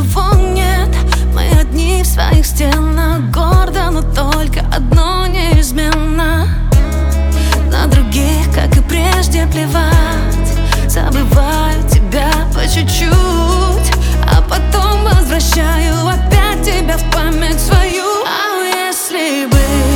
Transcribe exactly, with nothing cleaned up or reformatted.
никого нет. Мы одни в своих стенах, гордо, но только одно неизменно: на других, как и прежде, плевать. Забываю тебя по чуть-чуть, а потом возвращаю опять тебя в память свою. А если бы